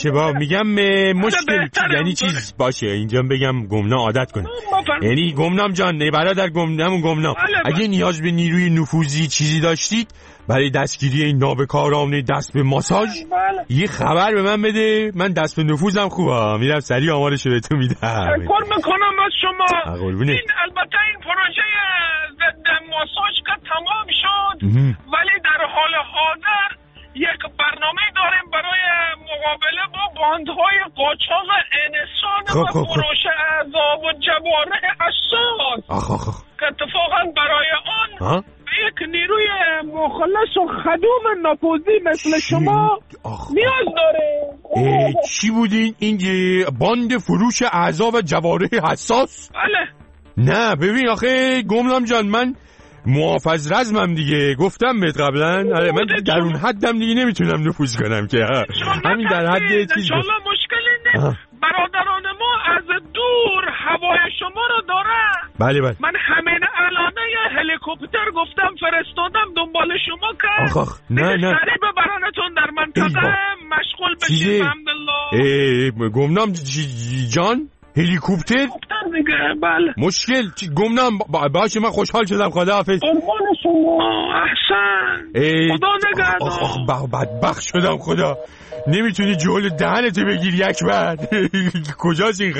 باشه با میگم مشکل یعنی چیز باشه اینجا بگم گمنام عادت کنه. یعنی گمنام جان برادر گمنام اگه نیاز به نیروی نفوذی چیزی داشتید برای دستگیری این نابکارانه دست به ماساژ یه خبر به من بده. من دست به نفوذم خوبه، میرم سریع آمارشو بهتون میدم. کار میکنم از شما. این البته این پروژه ضد ماساژ که تمام شد ولی در حال حاضر یک برنامه داریم برای مقابله با باندهای قاچاق انسان و فروش اعضا و جوارح حساس که اتفاقا برای آن یک نیروی مخلص و خدوم نفوذی مثل شما نیاز داره. چی بودین این باند فروش اعضا و جوارح حساس؟ بله. نه ببین آخه گمنام جان من محافظ رزمم دیگه، گفتم بهت قبلا. آره من در اون حدم دیگه نمیتونم نفوذ کنم که همین در حد چیز. انشالله مشکلی نیست. برادران ما از دور هوای شما رو دارن. بله. من همین الانه یه هلیکوپتر گفتم فرستادم دنبال شما که نه سریع ببرنتون در منطقه مشغول بشید. الحمدلله. گمنام جان هلیکوپتر دیگه. بله مشکل گمنام باشه من خوشحال شدم. خداحافظ. قربان شما. احسن. خدا نگهدار. بدبخت شدم خدا. نمیتونی جلو دهنتو بگیری یک بعد. کجاست این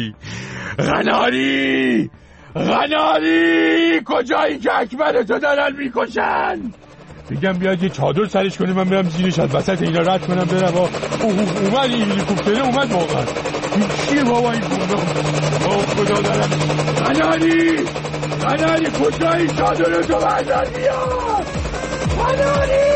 غناری کجایی که اکبرتو دارن میکشن؟ بگم بیاد یه چادر سرش کنه من برم زیرش از وسط اینا رد کنم برم. اومد این هلیکوپتره اومد واقعا. این چیه بابا این خدا دارم. غناری کجایی چادرتو بردار بیاد. غناری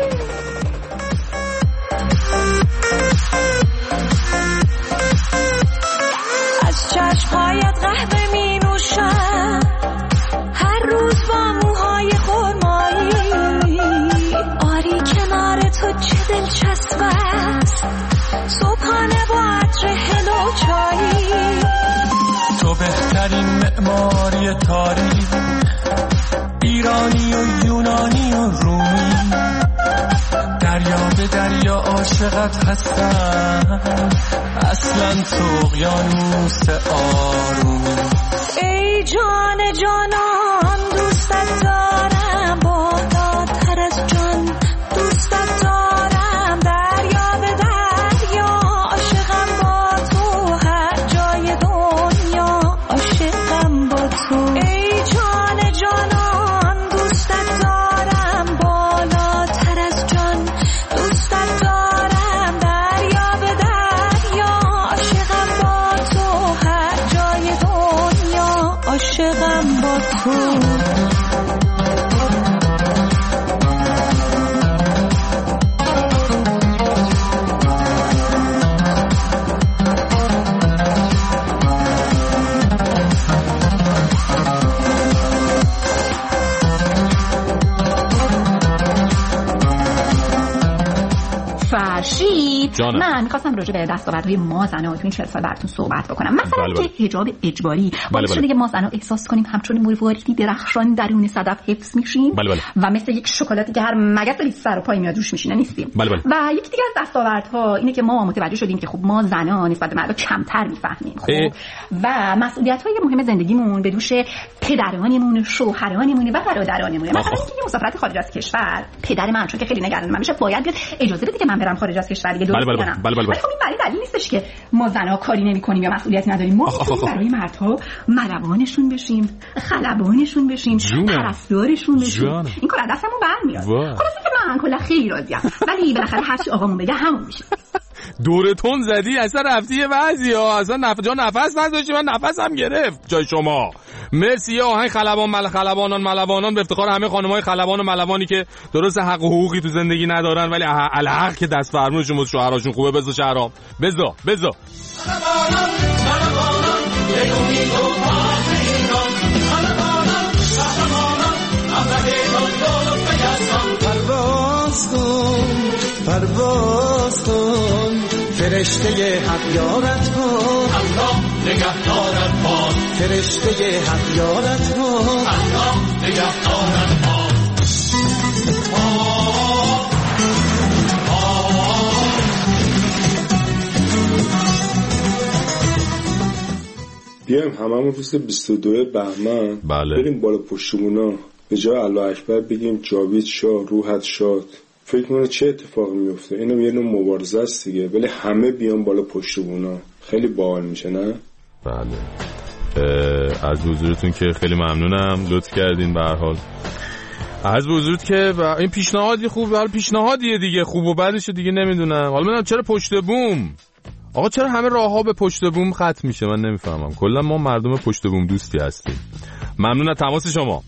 از چشمهایت قهوه می نوشم هر روز با موهای خرمایی. آری کنار تو چه دلچسب است صبحانه با عطر هلو چایی. تو بهترین معماری تاریخ ایرانی و یونانی و رومی. دریا به دریا عاشقت هستم اصلا تو اقیانوس آرومی. ای جان جانان دوستت دارم بالاتر از جان دوستت دارم. دریا به دریا عاشقم با تو هر جای دنیا عاشقم با تو. ای جان جانان دوستت دارم بالاتر از جان دوستت دارم. دریا به دریا عاشقم با تو هر جای دنیا عاشقم با تو. من می‌خواستم راجع به دستاوردهای ما زن‌ها تو این 40 سال براتون صحبت بکنم. مثلا که حجاب اجباری باعث شده که ما زن‌ها احساس کنیم همچون مرواریدی درخشان درون صدف حفظ میشیم و مثل یک شکلاتی که هر مگس سر و پای میاد روش میشینه نیستیم. و یکی دیگه از دستاوردها اینه که ما متوجه شدیم که خب ما زن‌ها نسبت به مردا کمتر میفهمیم. خب و مسئولیت‌های مهم زندگیمون به دوش پدرانمون، شوهرانمون و برادرانمونه. مثلا اینکه مسافرت خارج از کشور پدر من چون که خیلی نگران من میشه باید بیاد اجازه بده که من برم خارج از کشور دیگه. بله. خب این برای دلیل نیستش که ما زن‌ها کاری نمی‌کنیم یا مسئولیتی نداریم. ما برای مردها ملوانشون بشیم، خلبانشون بشیم، پرستارشون بشیم. این کار از دستمون برمیاد. خلاصه که من کلا خیلی راضیم. ولی بالاخره هر چی آقامون بگه همون میشه. دورتون زدی اصلا رفتی یه بعضیا اصلا نفس نداشتی. من نفسم گرفت جای شما. مرسی. یه آهنگ خلبانان ملوانان به افتخار همه خانم‌های خلبان و ملوانی که درست حق و حقوقی تو زندگی ندارن ولی الحق که دست فرمونشون واسه شوهراشون خوبه. بزا شهرام بزا پرواز کن فرشته حق یارت کن. الله نگهدارت باد. فرشته حق یارت کن. الله نگهدارت باد. بیایم هممون روز 22 بهمن بریم بالا پشتبونا به جای الله اکبر بگیم جاوید شاه روحت شاد. فکر کنم چه اتفاقی میفته؟ اینم یه نوع مبارزه است دیگه، ولی همه بیان بالا پشتبونا، خیلی باحال میشه نه؟ بله. از حضورتون که خیلی ممنونم، لطف کردین. به هر حال از حضورت که این پیشنهادی خوبه، حالا پیشنهادیه دیگه، خوب و بدش دیگه نمیدونم. حالا منم چرا پشت بوم؟ آقا چرا همه راه‌ها به پشت بوم ختم میشه؟ من نمیفهمم. کلا ما مردم پشت بوم دوستی هستیم. ممنون از تماس شما.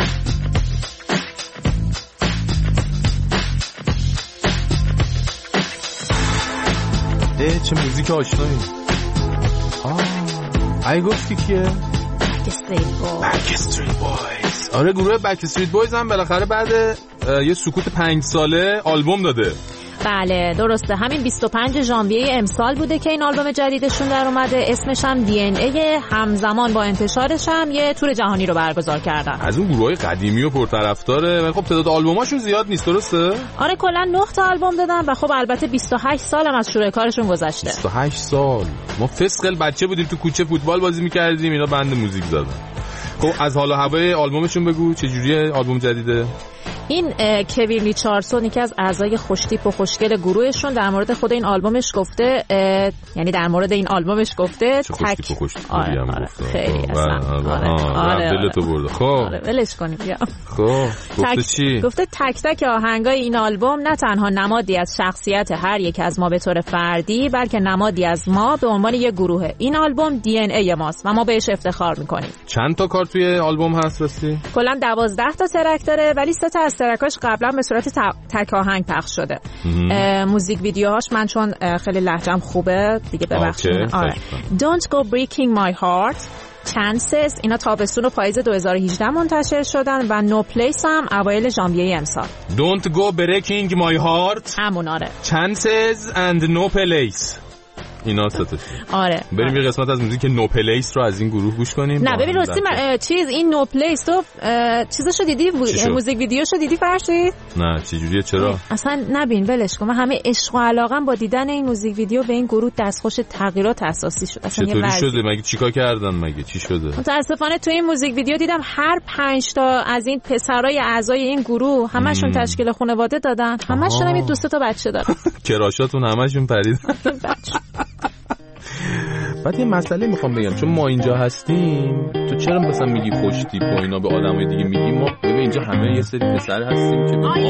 چه موزیک آشنایی. ای گفتی کیه؟ Backstreet Boys. آره گروه Backstreet Boys هم بالاخره بعد یه سکوت 5 ساله آلبوم داده. بله درسته، همین 25 ژانویه امسال بوده که این آلبوم جدیدشون در اومده. اسمش هم DNA. همزمان با انتشارش هم یه تور جهانی رو برگزار کردن. از اون گروهای قدیمی و پرطرفداره، ولی خب تعداد آلبوماشون زیاد نیست، درسته؟ آره کلا 9 تا آلبوم دادن و خب البته 28 سال هم از شروع کارشون گذشته. 28 سال. ما فسقل بچه بودیم تو کوچه فوتبال بازی می‌کردیم، اینا بند موزیک زدن. خب از حال و هوای آلبومشون بگو، چه جوریه آلبوم جدیده؟ این کوین ریچاردسون یکی از اعضای خوشتیپ و خوشگل گروهشون در مورد خود این آلبومش گفته، یعنی در مورد این آلبومش گفته خوشتیپ و خوشتیپ آره خیلی آره دلتو برده. خب ولش کنیم بیا. خب گفته چی؟ گفته تک تک آهنگای این آلبوم نه تنها نمادی از شخصیت هر یک از ما به طور فردی، بلکه نمادی از ما به عنوان یک گروهه. این آلبوم DNA ماست و ما بهش افتخار میکنیم. چند تا کار توی آلبوم هست راستی؟ کلا 12 تا ترک داره، ولی 3 تا از ترکاش قبلا به صورت تک آهنگ پخش شده. موزیک ویدیوهاش من چون خیلی لهجه‌ام خوبه دیگه ببخشید. آره. Don't Go Breaking My Heart، Chances اینا تابستون و پاییز 2018 منتشر شدن و No Place هم اوایل ژانویه امسال. Don't Go Breaking My Heart همون آره. Chances and No Place اینا ستاشون. آره بریم یه قسمت از موزیک نو پلیس رو از این گروه گوش کنیم. نه ببین راستی چیز این نو پلیس تو چیزاشو دیدی؟ موزیک ویدیوشو دیدی فرشید؟ نه چجوریه؟ چرا؟ اصلا نبین ولش کن. من همه عشق و علاقم با دیدن این موزیک ویدیو به این گروه دستخوش تغییرات اساسی شد. اصلا چطوری شده؟ مگه چیکار کردن؟ مگه چی شده؟ متاسفانه تو این موزیک ویدیو دیدم هر 5 تا از این پسرای اعضای این گروه همشون تشکیل خانواده دادن. همشون هم 2 تا بچه دارن. کراشاتون همشون پریدن. بعد یه مسئله میخوام بگم، چون ما اینجا هستیم تو چرا مثلا میگی خوشتیپ و اینا به آدمای دیگه میگی؟ ما ببین اینجا همه یه سری پسر هستیم که ما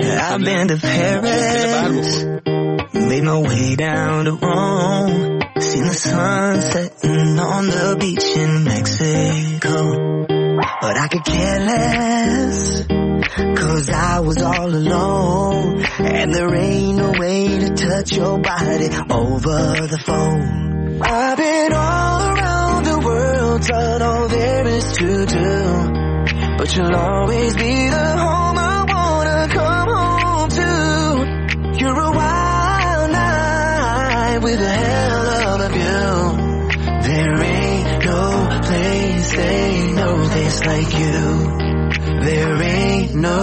made my way down to Rome, seen the sun setting on the beach in Mexico, but I could care less, 'cause I was all alone, and there ain't no way to touch your body over the phone. I've been all around the world, done all there is to do, but you'll always be the home I wanna come home to. You're a wild night with a hell of a view. There ain't no place like you. There ain't no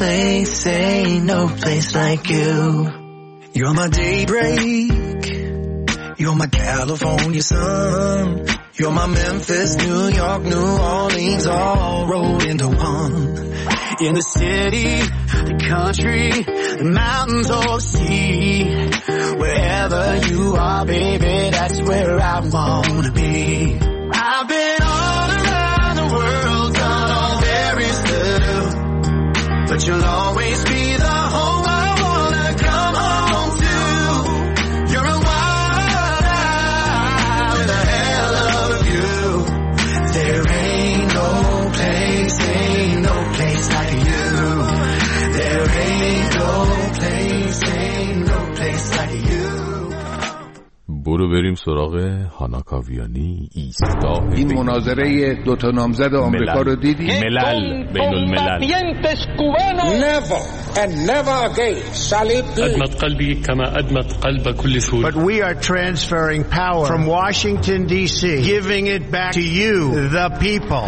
place like you. You're my daybreak, you're my California sun, you're my Memphis, New York, New Orleans, all rolled into one. In the city, the country, the mountains or the sea, wherever you are, baby, that's where I wanna be. I've been all around the world, done all there is to do, but you'll always be the home I wanna come home to. You're a wild eye with a hell of a view. There ain't no place like you. There ain't no place like you. برو بریم سراغ هانا کاویانی. ایستگاه این مناظره 2 تا نامزد آمریکا رو دیدی؟ ملل بین الملل. Never and never again shall it be. أدمت قلبي كما أدمت قلب كل سوري. But we are transferring power from Washington D.C., giving it back to you, the people.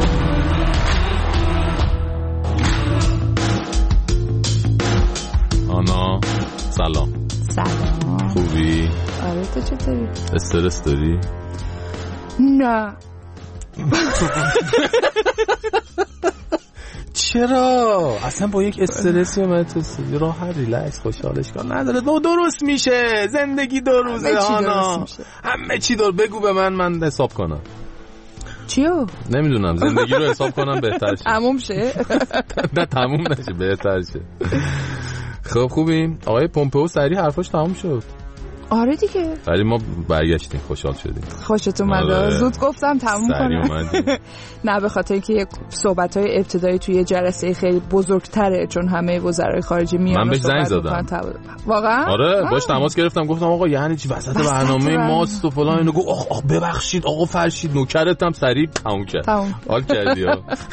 آنا سلام. سلام. خوبی؟ آره تو چطوری؟ استرس داری؟ نه. چرا؟ اصلا با یک استرسی اومد تو استودیو راحت ریلکس خوشحالش کن نداره. درست میشه، زندگی 2 روزه هانا، همه چی بگو به من حساب کنم. چیو؟ نمیدونم، زندگی رو حساب کنم بهتر شه. تموم شه؟ نه تموم نشه، بهتر شه. خب خوبیم آقای پومپئو، سریع حرفاش تموم شد. آره دیگه، ولی ما برگشتیم، خوشحال شدیم. خوشت اومد؟ زود گفتم تموم کنم. نه به خاطر اینکه صحبت‌های ابتدایی توی جلسه خیلی بزرگتره، چون همه وزرای خارجه میان. من بهش زنگ زدم واقعا. آره باش تماس گرفتم، گفتم آقا یعنی چی وسط برنامه ماست و فلان، اینو گفت آخ ببخشید آقا فرشید نوکرتم، سریع تموم کرد. حال کردی.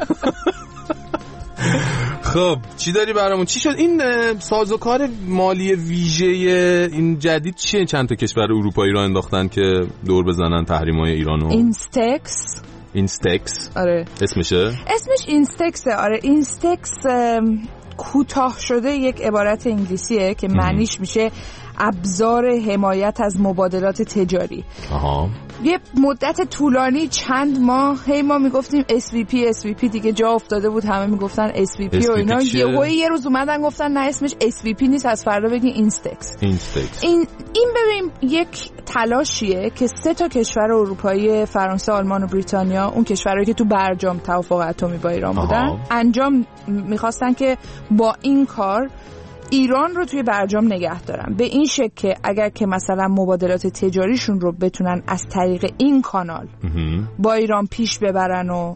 خب چی داری برامون؟ چی شد این سازوکار مالی ویژه این جدید چیه؟ چند تا کشور اروپایی را انداختن که دور بزنن تحریم‌های ایرانو. اینستکس آره اسمش اینستکسه. آره اینستکس کوتاه شده یک عبارت انگلیسیه که معنیش میشه ابزار حمایت از مبادلات تجاری. یه مدت طولانی چند ماه ما میگفتیم SVP دیگه جا افتاده بود، همه میگفتن SVP و اینا. یه روز اومدن گفتن نه اسمش SVP نیست، از فردا بگین اینستکس. این ببین یک تلاشیه که 3 تا کشور اروپایی، فرانسه، آلمان و بریتانیا، اون کشورهایی که تو برجام توافق اتمی با ایران بودن، انجام میخواستن که با این کار ایران رو توی برجام نگه دارن، به این شکل که اگر که مثلا مبادلات تجاریشون رو بتونن از طریق این کانال با ایران پیش ببرن و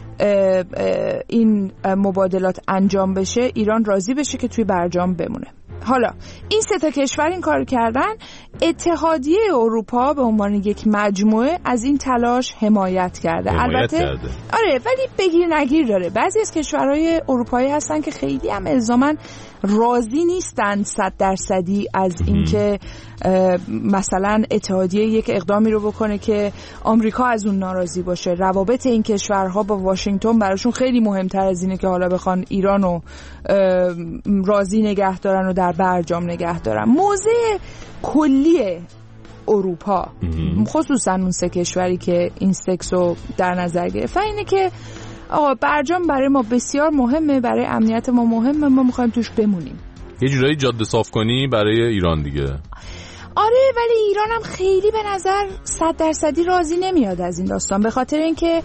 این مبادلات انجام بشه، ایران راضی بشه که توی برجام بمونه. حالا این 3 تا کشور این کار کردن، اتحادیه اروپا به عنوان یک مجموعه از این تلاش حمایت کرده. آره ولی بگیر نگیر داره. بعضی از کشورهای اروپایی هستن که خیلی هم الزاماً راضی نیستن 100% از اینکه مثلا اتحادیه یک اقدامی رو بکنه که آمریکا از اون ناراضی باشه. روابط این کشورها با واشنگتن براشون خیلی مهمتر از اینه که حالا بخوان ایرانو راضی نگه دارن و در برجام نگه دارن. موضع کلی اروپا خصوصا اون 3 کشوری که این سکسو در نظر گرفتن اینه که آقا برجام برای ما بسیار مهمه، برای امنیت ما مهمه، ما میخوایم توش بمونیم. یه جورایی جاده صاف کنی برای ایران دیگه. آره ولی ایران هم خیلی به نظر 100% راضی نمیاد از این داستان، به خاطر اینکه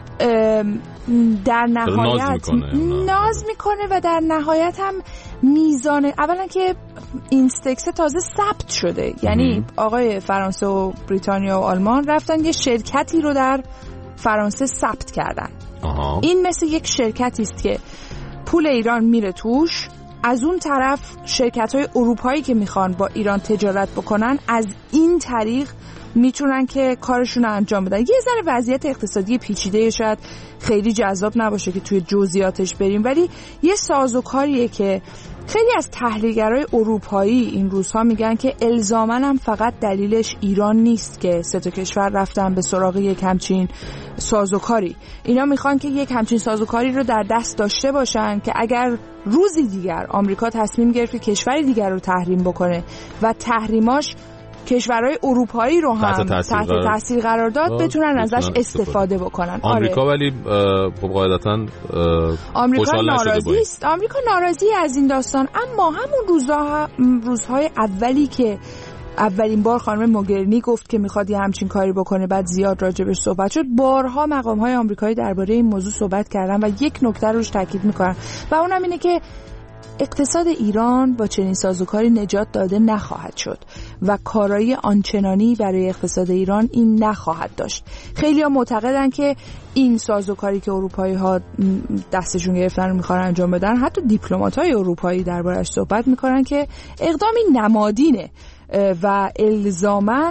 در نهایت ناز میکنه و در نهایت هم میزان اولا که اینستکس تازه ثبت شده، یعنی آقای فرانسه و بریتانیا و آلمان رفتن یه شرکتی رو در فرانسه ثبت کردن. این مثل یک شرکتی است که پول ایران میره توش، از اون طرف شرکت‌های اروپایی که میخوان با ایران تجارت بکنن از این طریق میتونن که کارشون رو انجام بدن. یه ذره وضعیت اقتصادی پیچیده، شاید خیلی جذاب نباشه که توی جزئیاتش بریم، ولی یه سازوکاریه که خیلی از تحلیلگرای اروپایی این روزها میگن که الزاماً هم فقط دلیلش ایران نیست که 3 تا کشور رفتن به سراغ یک همچین سازوکاری. اینا میخوان که یک همچین سازوکاری رو در دست داشته باشن که اگر روزی دیگر آمریکا تصمیم گرفت که کشوری دیگر رو تحریم بکنه و تحریماش کشورهای اروپایی رو هم تحت تاثیر قرار داد، بتونن ازش استفاده بکنن. آمریکا ولی خب قاعدتاً آمریکا ناراضی است. آمریکا ناراضی از این داستان، اما همون روزهای اولی که اولین بار خانم موگرینی گفت که میخواد یه همچین کاری بکنه، بعد زیاد راجبش صحبت شد، بارها مقام‌های آمریکایی درباره این موضوع صحبت کردن و یک نکته روش تاکید میکنن و اونم اینه که اقتصاد ایران با چنین سازوکاری نجات داده نخواهد شد و کارایی آنچنانی برای اقتصاد ایران این نخواهد داشت. خیلی ها معتقدن که این سازوکاری که اروپایی ها دستشون گرفتن رو میخوان انجام بدن، حتی دیپلمات های اروپایی دربارش صحبت میکنن که اقدامی نمادینه و الزاماً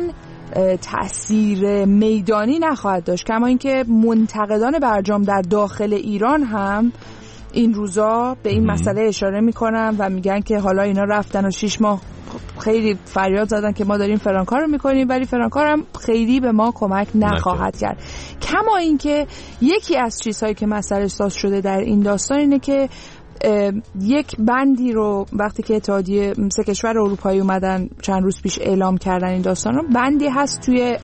تأثیر میدانی نخواهد داشت. کما اینکه منتقدان برجام در داخل ایران هم این روزا به این مسئله اشاره میکنن و میگن که حالا اینا رفتن و 6 ماه خیلی فریاد زدن که ما داریم فلان کار رو میکنیم، ولی فلان کار هم خیلی به ما کمک نخواهد کرد. کما اینکه یکی از چیزهایی که مسئله ساز شده در این داستان اینه که یک بندی رو وقتی که اتحادیه 3 کشور اروپایی اومدن چند روز پیش اعلام کردن این داستان رو، بندی هست توی